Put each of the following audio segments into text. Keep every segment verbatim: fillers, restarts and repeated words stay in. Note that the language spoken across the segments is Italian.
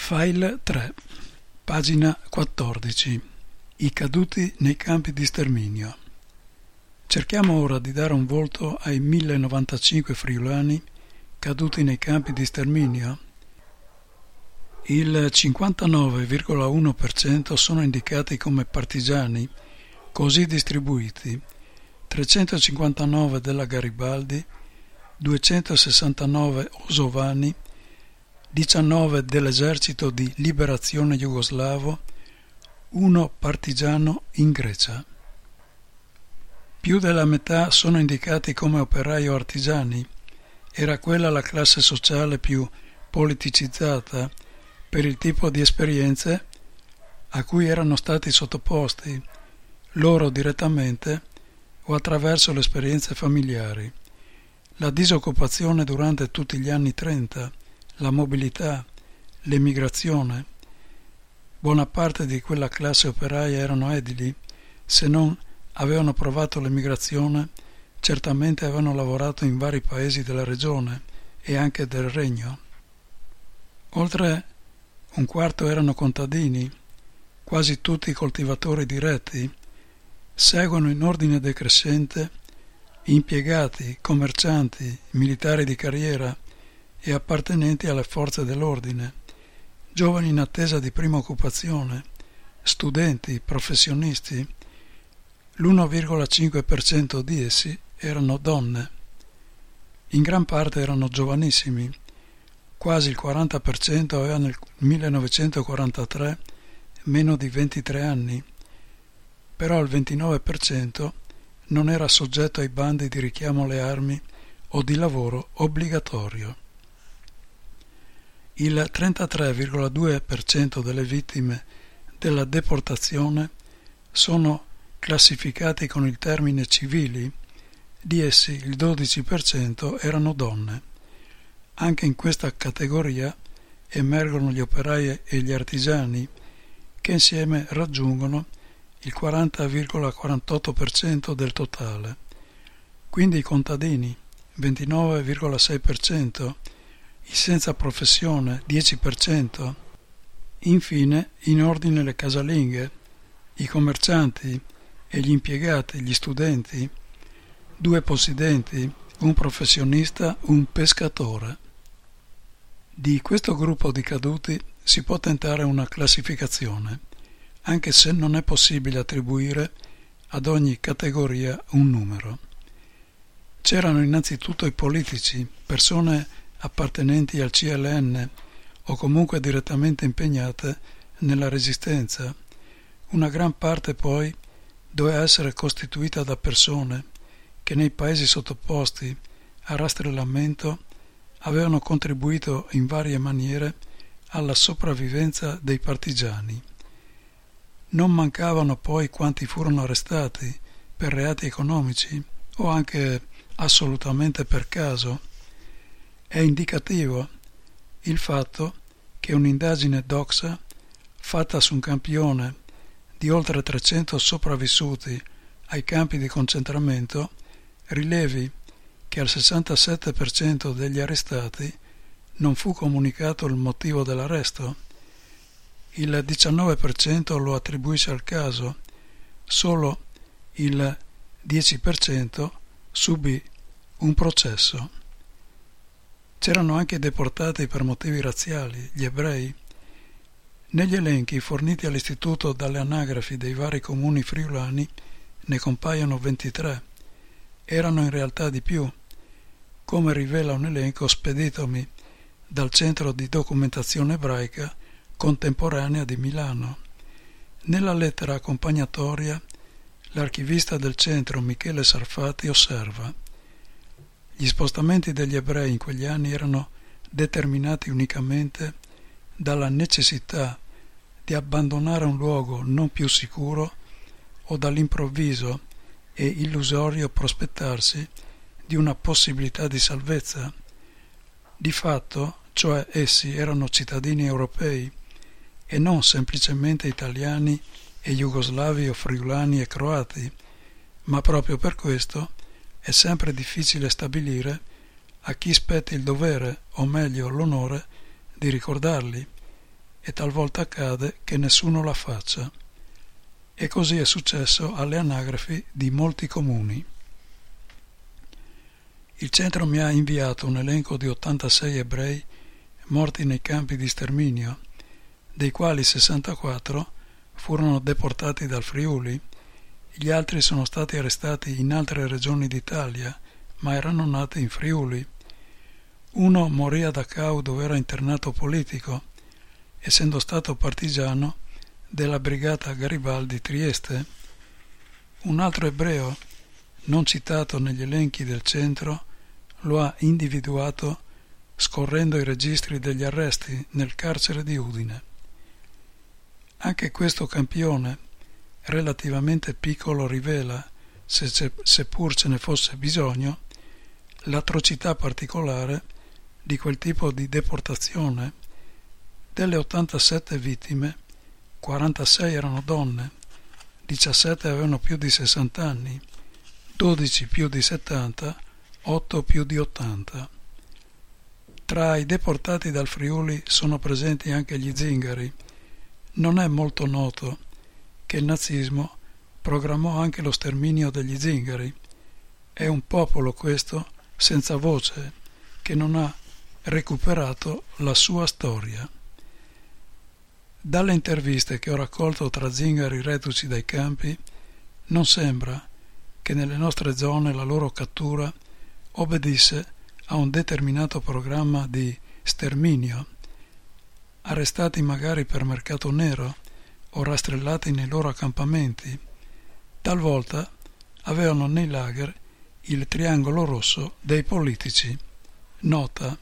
File tre, pagina quattordici. I caduti nei campi di sterminio. Cerchiamo ora di dare un volto ai mille novantacinque friulani caduti nei campi di sterminio. Il cinquantanove virgola uno per cento sono indicati come partigiani, così distribuiti: trecentocinquantanove della Garibaldi, duecentosessantanove Osovani, diciannove dell'esercito di liberazione jugoslavo, uno partigiano in Grecia. Più della metà sono indicati come operai o artigiani. Era quella la classe sociale più politicizzata per il tipo di esperienze a cui erano stati sottoposti, loro direttamente o attraverso le esperienze familiari. La disoccupazione durante tutti gli anni trenta, la mobilità, l'emigrazione. Buona parte di quella classe operaia erano edili, se non avevano provato l'emigrazione, certamente avevano lavorato in vari paesi della regione e anche del Regno. Oltre un quarto erano contadini, quasi tutti coltivatori diretti. Seguono in ordine decrescente impiegati, commercianti, militari di carriera e appartenenti alle forze dell'ordine, giovani in attesa di prima occupazione, studenti, professionisti. L'uno virgola cinque per cento di essi erano donne. In gran parte erano giovanissimi, quasi il quaranta per cento aveva nel millenovecentoquarantatré meno di ventitré anni, però il ventinove per cento non era soggetto ai bandi di richiamo alle armi o di lavoro obbligatorio. Il trentatré virgola due per cento delle vittime della deportazione sono classificati con il termine civili, di essi il dodici per cento erano donne. Anche in questa categoria emergono gli operai e gli artigiani, che insieme raggiungono il quaranta virgola quarantotto per cento del totale. Quindi i contadini, ventinove virgola sei per cento, i senza professione, dieci per cento. Infine, in ordine le casalinghe, i commercianti e gli impiegati, gli studenti, due possidenti, un professionista, un pescatore. Di questo gruppo di caduti si può tentare una classificazione, anche se non è possibile attribuire ad ogni categoria un numero. C'erano innanzitutto i politici, persone appartenenti al C L N o comunque direttamente impegnate nella resistenza. Una gran parte poi doveva essere costituita da persone che nei paesi sottoposti a rastrellamento avevano contribuito in varie maniere alla sopravvivenza dei partigiani. Non mancavano poi quanti furono arrestati per reati economici o anche assolutamente per caso. È indicativo il fatto che un'indagine Doxa fatta su un campione di oltre trecento sopravvissuti ai campi di concentramento rilevi che al sessantasette per cento degli arrestati non fu comunicato il motivo dell'arresto. Il diciannove per cento lo attribuisce al caso, solo il dieci per cento subì un processo. C'erano anche deportati per motivi razziali, gli ebrei. Negli elenchi forniti all'istituto dalle anagrafi dei vari comuni friulani ne compaiono ventitré. Erano in realtà di più, come rivela un elenco speditomi dal Centro di Documentazione Ebraica Contemporanea di Milano. Nella lettera accompagnatoria l'archivista del centro Michele Sarfati osserva: gli spostamenti degli ebrei in quegli anni erano determinati unicamente dalla necessità di abbandonare un luogo non più sicuro o dall'improvviso e illusorio prospettarsi di una possibilità di salvezza. Di fatto, cioè, essi erano cittadini europei e non semplicemente italiani e jugoslavi o friulani e croati, ma proprio per questo è sempre difficile stabilire a chi spetti il dovere, o meglio l'onore, di ricordarli e talvolta accade che nessuno la faccia. E così è successo alle anagrafi di molti comuni. Il centro mi ha inviato un elenco di ottantasei ebrei morti nei campi di sterminio, dei quali sessantaquattro furono deportati dal Friuli. Gli altri sono stati arrestati in altre regioni d'Italia, ma erano nati in Friuli. Uno morì a Dachau, dove era internato politico, essendo stato partigiano della brigata Garibaldi Trieste. Un altro ebreo, non citato negli elenchi del centro, lo ha individuato scorrendo i registri degli arresti nel carcere di Udine. Anche questo campione, relativamente piccolo, rivela, se, seppur ce ne fosse bisogno, l'atrocità particolare di quel tipo di deportazione. Delle ottantasette vittime, quarantasei erano donne, diciassette avevano più di sessanta anni, dodici più di settanta, otto più di ottanta. Tra i deportati dal Friuli sono presenti anche gli zingari. Non è molto noto che il nazismo programmò anche lo sterminio degli zingari. È un popolo questo senza voce, che non ha recuperato la sua storia. Dalle interviste che ho raccolto tra zingari reduci dai campi, non sembra che nelle nostre zone la loro cattura obbedisse a un determinato programma di sterminio. Arrestati magari per mercato nero o rastrellati nei loro accampamenti, talvolta avevano nei lager il triangolo rosso dei politici. Nota: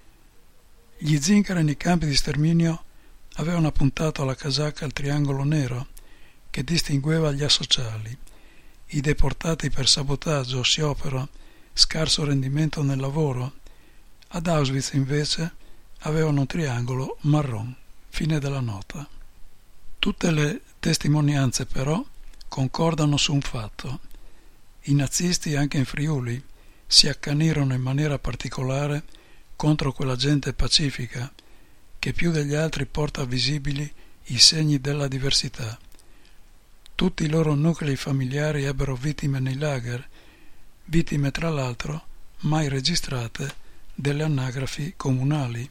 gli zingari nei campi di sterminio avevano appuntato alla casacca il triangolo nero che distingueva gli asociali. I deportati per sabotaggio, sciopero, scarso rendimento nel lavoro. Ad Auschwitz invece avevano un triangolo marron. Fine della nota. Tutte le testimonianze però concordano su un fatto: i nazisti anche in Friuli si accanirono in maniera particolare contro quella gente pacifica che più degli altri porta visibili i segni della diversità. Tutti i loro nuclei familiari ebbero vittime nei lager, vittime tra l'altro mai registrate delle anagrafi comunali.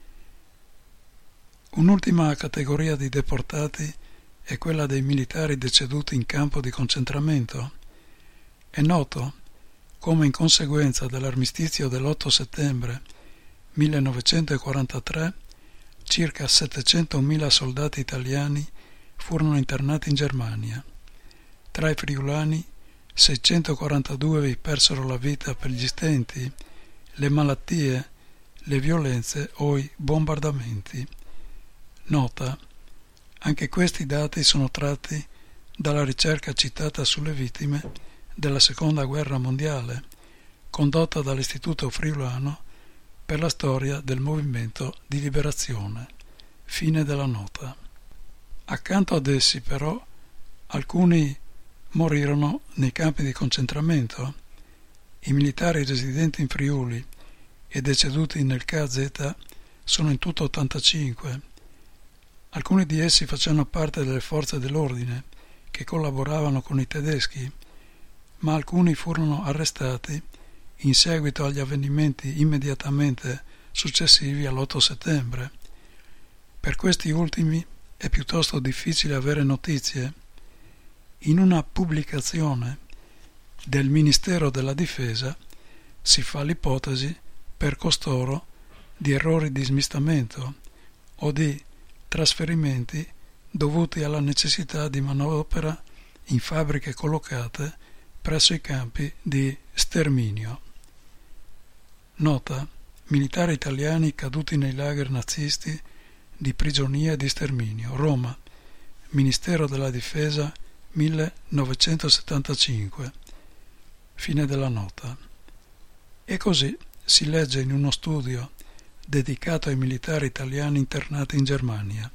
Un'ultima categoria di deportati è quella dei militari deceduti in campo di concentramento. È noto come in conseguenza dell'armistizio dell'otto settembre millenovecentoquarantatré circa settecentomila soldati italiani furono internati in Germania. Tra i friulani seicentoquarantadue vi persero la vita per gli stenti, le malattie, le violenze o i bombardamenti. Nota: anche questi dati sono tratti dalla ricerca citata sulle vittime della Seconda Guerra Mondiale, condotta dall'Istituto Friulano per la storia del movimento di liberazione. Fine della nota. Accanto ad essi, però, alcuni morirono nei campi di concentramento. I militari residenti in Friuli e deceduti nel K Z sono in tutto ottantacinque. Alcuni di essi facevano parte delle forze dell'ordine che collaboravano con i tedeschi, ma alcuni furono arrestati in seguito agli avvenimenti immediatamente successivi all'otto settembre. Per questi ultimi è piuttosto difficile avere notizie. In una pubblicazione del Ministero della Difesa si fa l'ipotesi per costoro di errori di smistamento o di trasferimenti dovuti alla necessità di manodopera in fabbriche collocate presso i campi di sterminio. Nota: militari italiani caduti nei lager nazisti di prigionia e di sterminio. Roma, Ministero della Difesa, millenovecentosettantacinque. Fine della nota. E così si legge in uno studio dedicato ai militari italiani internati in Germania.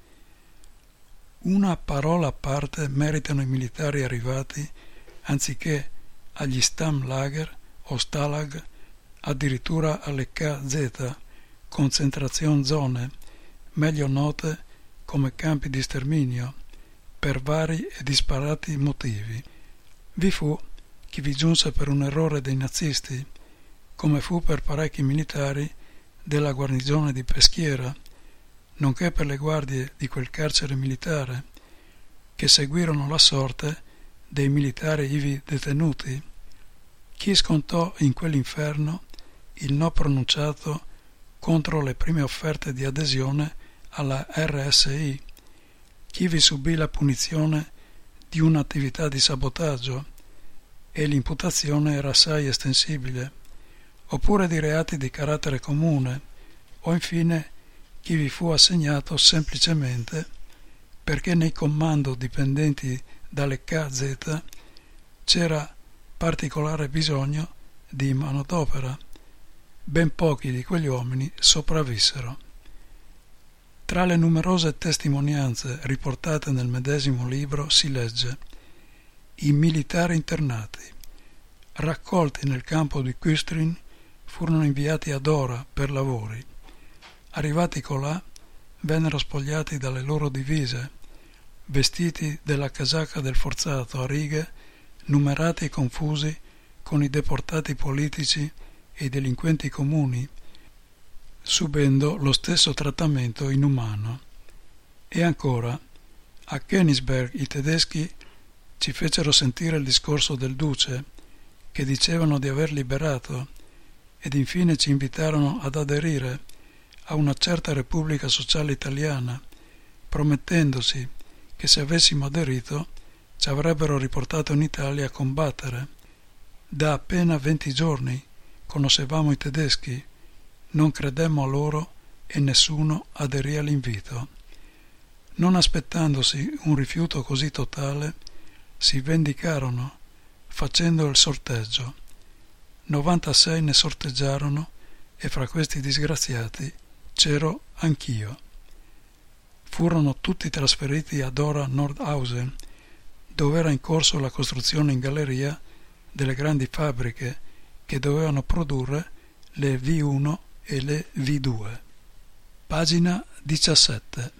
Una parola a parte meritano i militari arrivati anziché agli Stammlager o Stalag, addirittura alle K Z, concentrazione zone, meglio note come campi di sterminio per vari e disparati motivi. Vi fu chi vi giunse per un errore dei nazisti, come fu per parecchi militari della guarnigione di Peschiera, nonché per le guardie di quel carcere militare, che seguirono la sorte dei militari ivi detenuti. Chi scontò in quell'inferno il no pronunciato contro le prime offerte di adesione alla R S I, chi vi subì la punizione di un'attività di sabotaggio, e l'imputazione era assai estensibile, oppure di reati di carattere comune, o infine chi vi fu assegnato semplicemente perché nei comando dipendenti dalle K Z c'era particolare bisogno di manodopera. Ben pochi di quegli uomini sopravvissero. Tra le numerose testimonianze riportate nel medesimo libro si legge: i militari internati, raccolti nel campo di Küstrin, furono inviati ad Dora per lavori. Arrivati colà, vennero spogliati dalle loro divise, vestiti della casacca del forzato a righe, numerati e confusi con i deportati politici e i delinquenti comuni, subendo lo stesso trattamento inumano. E ancora, a Königsberg i tedeschi ci fecero sentire il discorso del duce, che dicevano di aver liberato, ed infine ci invitarono ad aderire a una certa Repubblica Sociale Italiana, promettendosi che se avessimo aderito ci avrebbero riportato in Italia a combattere. Da appena venti giorni conoscevamo i tedeschi, non credemmo a loro e nessuno aderì all'invito. Non aspettandosi un rifiuto così totale, si vendicarono facendo il sorteggio. novantasei ne sorteggiarono e fra questi disgraziati c'ero anch'io. Furono tutti trasferiti a Dora Nordhausen, dove era in corso la costruzione in galleria delle grandi fabbriche che dovevano produrre le V uno e le V due. Pagina diciassette.